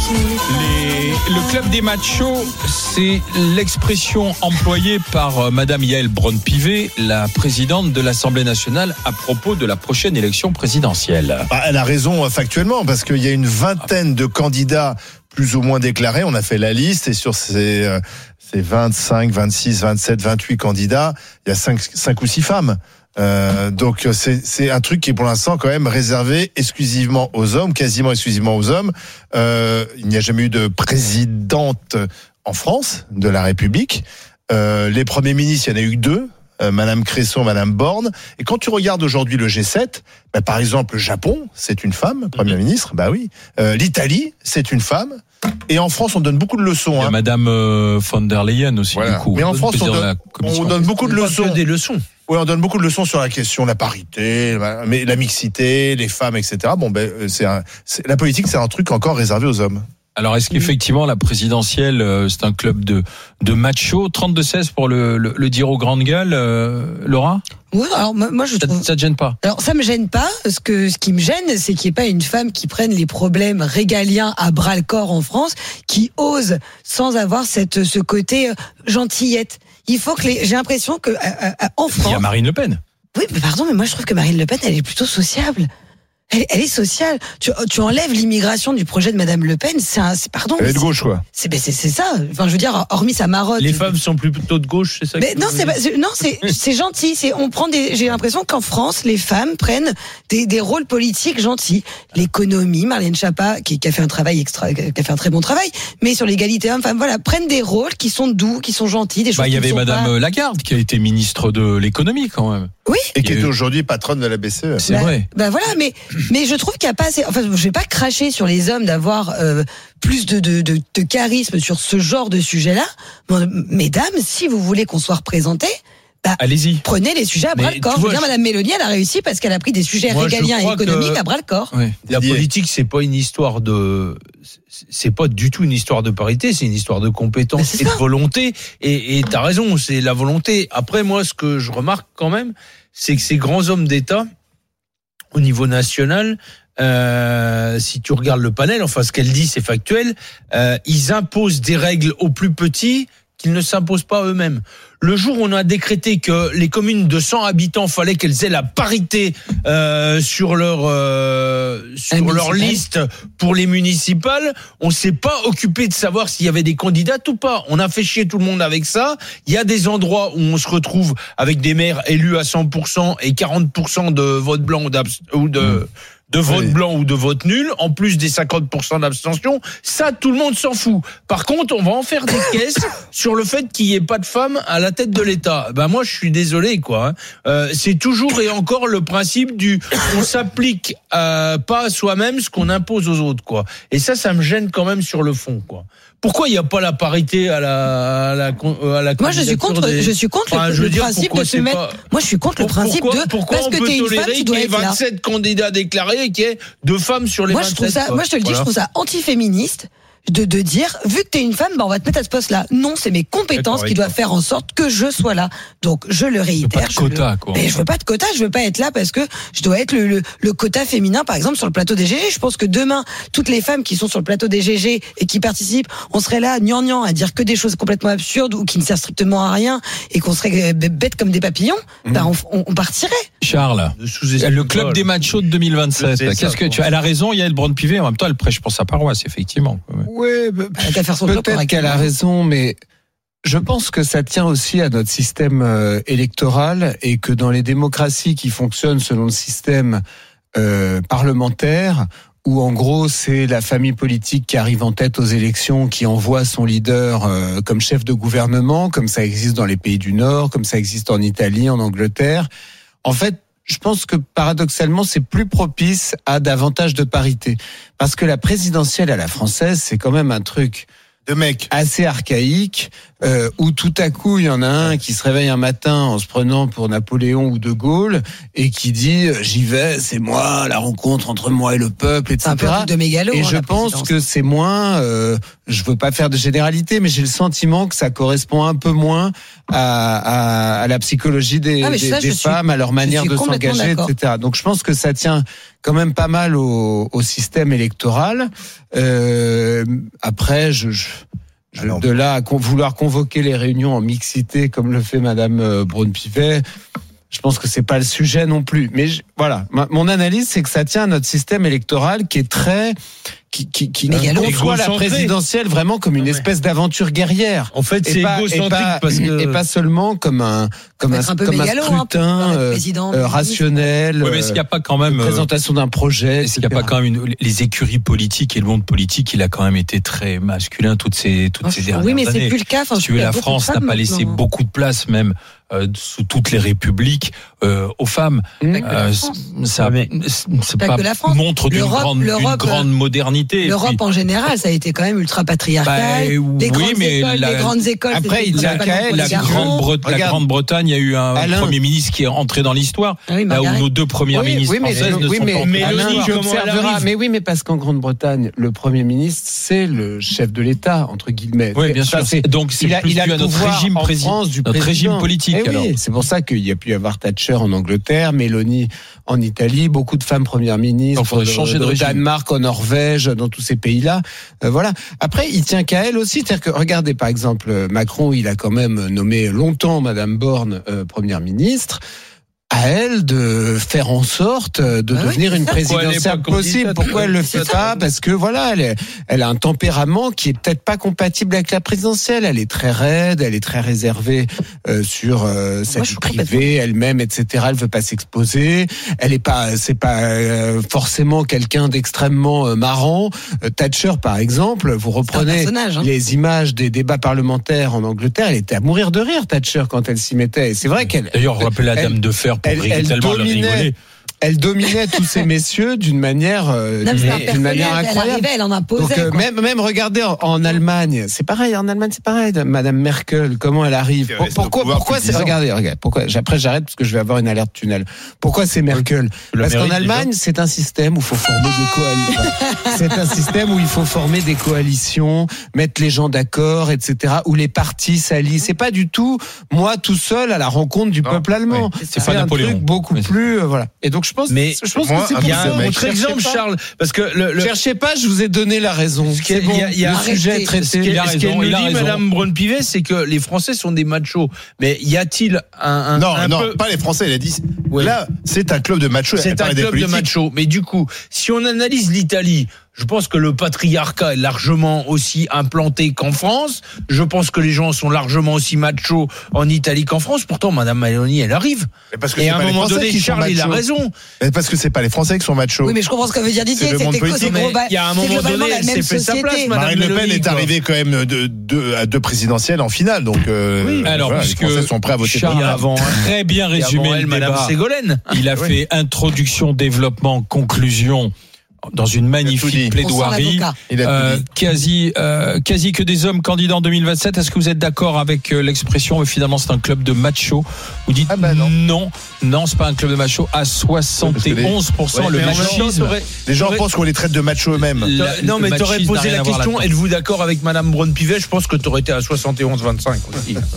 Le club des machos, c'est l'expression employée par Madame Yaël Braun-Pivet, la présidente de l'Assemblée nationale, à propos de la prochaine élection présidentielle. Elle a raison factuellement, parce qu'il y a une vingtaine de candidats plus ou moins déclarés. On a fait la liste et sur ces 25, 26, 27, 28 candidats, il y a 5 ou 6 femmes. Donc c'est un truc qui est pour l'instant quand même réservé exclusivement aux hommes, quasiment exclusivement aux hommes. Il n'y a jamais eu de présidente en France de la République. Les premiers ministres, il y en a eu 2. Madame Cresson, Madame Borne. Et quand tu regardes aujourd'hui le G7, par exemple, le Japon, c'est une femme, première ministre, oui. L'Italie, c'est une femme. Et en France, on donne beaucoup de leçons. Il y a Madame von der Leyen aussi, voilà. Du coup. Mais en France, on donne beaucoup de leçons. Des leçons. Oui, on donne beaucoup de leçons sur la question, la parité, mais la mixité, les femmes, etc. La politique, c'est un truc encore réservé aux hommes. Alors, est-ce qu'effectivement, la présidentielle, c'est un club de machos? 32-16 pour le dire aux grandes gueules, Laura? Oui, alors moi je trouve... Ça te gêne pas? Alors ça me gêne pas, parce que ce qui me gêne, c'est qu'il n'y ait pas une femme qui prenne les problèmes régaliens à bras-le-corps en France, qui ose sans avoir ce côté gentillette. Il faut que j'ai l'impression que en France... Il y a Marine Le Pen. Oui, mais pardon, mais moi je trouve que Marine Le Pen, elle est plutôt sociable. Elle est sociale. Tu enlèves l'immigration du projet de Madame Le Pen, pardon. Elle est de gauche, quoi. C'est ça. Enfin, je veux dire, hormis sa marotte. Les femmes sont plutôt de gauche, c'est ça? Mais non, c'est gentil. J'ai l'impression qu'en France, les femmes prennent des rôles politiques gentils. L'économie, Marlène Schiappa, qui a fait un travail qui a fait un très bon travail, mais sur l'égalité hommes-femmes, voilà, prennent des rôles qui sont doux, qui sont gentils, des choses. Il y avait Madame Lagarde qui a été ministre de l'économie quand même. Oui. Et qui est aujourd'hui patronne de la BCE. C'est vrai. Voilà, mais je trouve qu'il n'y a pas assez. Enfin, je vais pas cracher sur les hommes d'avoir plus de charisme sur ce genre de sujet-là. Mesdames, si vous voulez qu'on soit représentés, allez-y. Prenez les sujets à bras-le-corps. Je veux dire, Madame Mélanie, elle a réussi parce qu'elle a pris des sujets régaliens et économiques à bras-le-corps. Oui. La politique, c'est pas du tout une histoire de parité, c'est une histoire de compétence et de volonté. Et t'as raison, c'est la volonté. Après, moi, ce que je remarque quand même, c'est que ces grands hommes d'État, au niveau national, si tu regardes le panel, enfin, ce qu'elle dit, c'est factuel, ils imposent des règles aux plus petits qu'ils ne s'imposent pas eux-mêmes. Le jour où on a décrété que les communes de 100 habitants, fallait qu'elles aient la parité sur leur liste pour les municipales, on s'est pas occupé de savoir s'il y avait des candidats ou pas. On a fait chier tout le monde avec ça. Il y a des endroits où on se retrouve avec des maires élus à 100% et 40% de vote blanc ou de vote blanc ou de vote nul, en plus des 50% d'abstention. Ça, tout le monde s'en fout. Par contre, on va en faire des caisses sur le fait qu'il n'y ait pas de femmes à la tête de l'État. Moi, je suis désolé, quoi. C'est toujours et encore le principe on s'applique pas à soi-même ce qu'on impose aux autres, quoi. Et ça me gêne quand même sur le fond, quoi. Pourquoi il n'y a pas la parité à la Moi, je suis contre le principe de se mettre. Moi, je suis contre le principe pourquoi parce on que peut t'es une femme, tolérer tu dois qu'il y ait être là. 27 candidats déclarés et qu'il y ait 2 femmes sur les 27. Moi, je te le dis, je trouve ça antiféministe de dire, vu que t'es une femme, on va te mettre à ce poste-là. Non, c'est mes compétences qui doivent faire en sorte que je sois là. Donc, je le réitère. Pas de quota, quoi. Mais je veux pas de quota, je veux pas être là parce que je dois être le quota féminin, par exemple, sur le plateau des GG. Je pense que demain, toutes les femmes qui sont sur le plateau des GG et qui participent, on serait là, gnangnan, à dire que des choses complètement absurdes ou qui ne servent strictement à rien et qu'on serait bêtes comme des papillons. On partirait. Charles, le club des machos de 2027. Elle a raison, Yaël Braun-Pivet, en même temps, elle prêche pour sa paroisse, effectivement. Oui, peut-être qu'elle a raison, mais je pense que ça tient aussi à notre système électoral et que dans les démocraties qui fonctionnent selon le système parlementaire, où en gros c'est la famille politique qui arrive en tête aux élections, qui envoie son leader comme chef de gouvernement, comme ça existe dans les pays du Nord, comme ça existe en Italie, en Angleterre. En fait, je pense que paradoxalement, c'est plus propice à davantage de parité. Parce que la présidentielle à la française, c'est quand même un truc de mec assez archaïque, où tout à coup, il y en a un qui se réveille un matin en se prenant pour Napoléon ou De Gaulle et qui dit « j'y vais, c'est moi, la rencontre entre moi et le peuple, etc. » Un peu de mégalo. Et je pense que c'est moins je veux pas faire de généralité, mais j'ai le sentiment que ça correspond un peu moins à la psychologie des femmes, à leur manière de s'engager, etc. Donc je pense que ça tient quand même pas mal au système électoral. Après, de là à vouloir convoquer les réunions en mixité comme le fait Madame Braun-Pivet, je pense que c'est pas le sujet non plus. Mais voilà, mon analyse, c'est que ça tient à notre système électoral qui est très qui conçoit la présidentielle vraiment comme une espèce d'aventure guerrière. En fait, c'est égocentrique parce que et pas seulement comme un scrutin rationnel. Oui, mais est-ce qu'il n'y a pas quand même présentation d'un projet? Est-ce qu'il n'y a pas quand même les écuries politiques et le monde politique, il a quand même été très masculin toutes ces dernières années. Oui, mais c'est plus le cas. Si tu veux, la France n'a pas laissé beaucoup de place même sous toutes les républiques aux femmes. Ça pas que la France montre d'une grande modernité. L'Europe en général, ça a été quand même ultra patriarcal. Les grandes écoles. Après, il y a la Grande-Bretagne, il y a eu un Premier ministre qui est entré dans l'histoire. Là où nos deux premières ministres françaises ne sont pas entrées. Mais oui, mais parce qu'en Grande-Bretagne, le Premier ministre, c'est le chef de l'État, entre guillemets. Oui, bien sûr. Donc, il a le notre régime notre régime politique. Oui, c'est pour ça qu'il y a pu y avoir Thatcher en Angleterre, Meloni en Italie, beaucoup de femmes premières ministres, changer de régime. Danemark, en Norvège, dans tous ces pays-là. Voilà. Après, il tient qu'à elle aussi. C'est-à-dire que, regardez, par exemple, Macron, il a quand même nommé longtemps Madame Borne première ministre. À elle de faire en sorte de devenir une présidentielle possible. Pourquoi elle le fait pas? Parce que voilà, elle a un tempérament qui est peut-être pas compatible avec la présidentielle. Elle est très raide, elle est très réservée sur sa vie privée, elle-même, etc. Elle veut pas s'exposer. C'est pas forcément quelqu'un d'extrêmement marrant. Thatcher, par exemple, vous reprenez les images des débats parlementaires en Angleterre, elle était à mourir de rire, Thatcher, quand elle s'y mettait. Et c'est vrai qu'elle. D'ailleurs, on rappelle la Dame de Fer. Elle dominait tous ces messieurs d'une manière incroyable. Elle en imposait. Donc même regardez en Allemagne, c'est pareil. En Allemagne, c'est pareil. Madame Merkel, comment elle arrive? Pourquoi c'est regardez. Pourquoi? Après, j'arrête parce que je vais avoir une alerte tunnel. Pourquoi c'est Merkel? Parce qu'en Allemagne, c'est un système où il faut former des coalitions. C'est un système où il faut former des coalitions, mettre les gens d'accord, etc. Où les partis s'allient. C'est pas du tout moi tout seul à la rencontre du peuple allemand. C'est pas un truc beaucoup plus voilà. Et donc je pense que il y a un autre exemple, Charles, parce que cherchez pas, je vous ai donné la raison. C'est bon, il y a un sujet traité. Ce qu'elle nous dit, Madame Braun-Pivet, c'est que les Français sont des machos. Mais y a-t-il non, pas les Français. Elle a dit. Là, c'est un club de machos. C'est un club de machos. Mais du coup, si on analyse l'Italie, je pense que le patriarcat est largement aussi implanté qu'en France. Je pense que les gens sont largement aussi machos en Italie qu'en France. Pourtant, Madame Meloni, elle arrive. Et à un moment donné, Charles, il a raison. Parce que c'est pas les Français qui sont machos. Oui, mais je comprends ce que veut dire Didier. Il y a un moment donné, elle s'est fait sa place. Marine Le Pen est arrivée quand même à deux présidentielles en finale. Donc, alors, puisque les Français sont prêts à voter Charles a très bien résumé le Madame débat. Ségolène. Il a fait introduction, développement, conclusion. Dans une magnifique plaidoirie, quasi que des hommes candidats en 2027. Est-ce que vous êtes d'accord avec l'expression finalement c'est un club de machos? Vous dites non, c'est pas un club de machos à 71%. Le machisme. Les gens pensent qu'on les traite de machos eux-mêmes. Non, mais t'aurais posé la question. Êtes-vous d'accord avec Madame Braun-Pivet? Je pense que t'aurais été à 71-25 aussi.